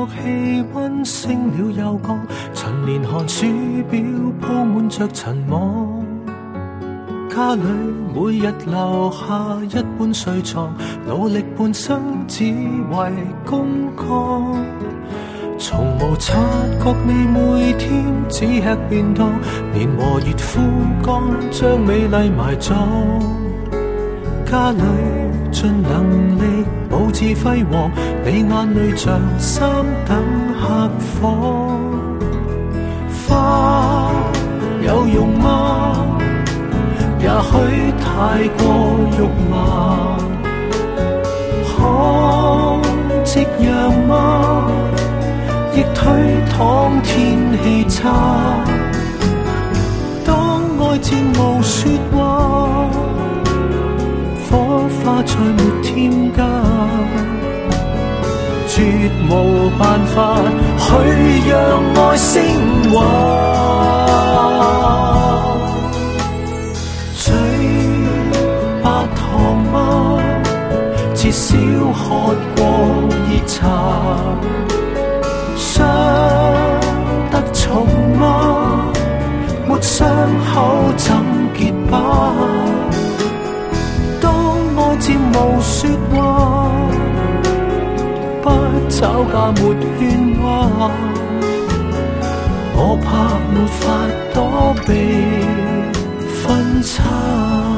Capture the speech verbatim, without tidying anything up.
覺氣溫升了又降，陳年寒暑表鋪滿着塵網，家裏每日留下一般睡床，努力半生只為公幹，從無察覺你每天只吃便當，年和月枯乾將美麗埋葬，家裏盡能力佈置輝煌，你眼淚像三等客房。花有用嗎？也許太過肉麻，可夕陽嗎？亦推搪天氣差，當愛漸無說話，火花再沒添加，絕無辦法去讓愛升華。嘴白糖嗎？至少喝過熱茶，傷得重嗎？沒傷口怎結疤？當愛漸無說話，不找架沒喧嘩，我怕沒法躲避分岔。